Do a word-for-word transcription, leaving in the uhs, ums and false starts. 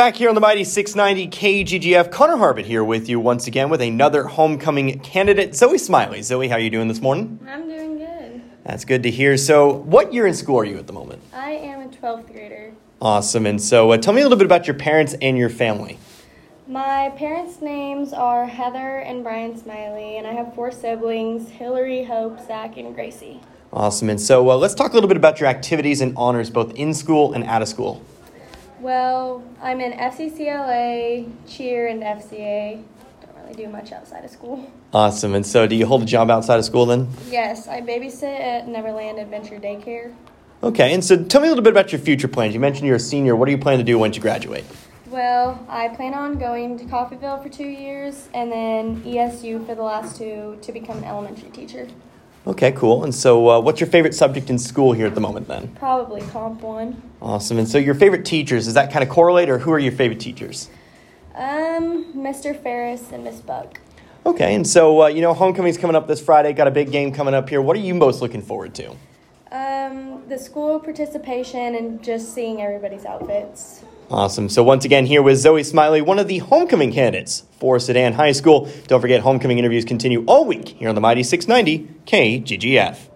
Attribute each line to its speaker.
Speaker 1: Back here on the Mighty six ninety K G G F, Connor Harbert here with you once again with another homecoming candidate, Zoe Smiley. Zoe, how are you doing this morning?
Speaker 2: I'm doing good.
Speaker 1: That's good to hear. So what year in school are you at the moment?
Speaker 2: I am a twelfth grader.
Speaker 1: Awesome. And so uh, tell me a little bit about your parents and your family.
Speaker 2: My parents' names are Heather and Brian Smiley, and I have four siblings, Hillary, Hope, Zach, and Gracie.
Speaker 1: Awesome. And so uh, let's talk a little bit about your activities and honors both in school and out of school.
Speaker 2: Well, I'm in F C C L A, cheer, and F C A. Don't really do much outside of school.
Speaker 1: Awesome. And so do you hold a job outside of school then?
Speaker 2: Yes, I babysit at Neverland Adventure Daycare.
Speaker 1: Okay. And so tell me a little bit about your future plans. You mentioned you're a senior. What are you planning to do once you graduate?
Speaker 2: Well, I plan on going to Coffeyville for two years and then E S U for the last two to become an elementary teacher.
Speaker 1: Okay, cool. And so uh, what's your favorite subject in school here at the moment then?
Speaker 2: Probably Comp one.
Speaker 1: Awesome. And so your favorite teachers, does that kind of correlate, or who are your favorite teachers?
Speaker 2: Um, Mister Ferris and Miss Buck.
Speaker 1: Okay, and so, uh, you know, homecoming's coming up this Friday. Got a big game coming up here. What are you most looking forward to?
Speaker 2: Um, the school participation and just seeing everybody's outfits.
Speaker 1: Awesome. So once again, here with Zoe Smiley, one of the homecoming candidates for Sedan High School. Don't forget, homecoming interviews continue all week here on the Mighty six ninety K G G F.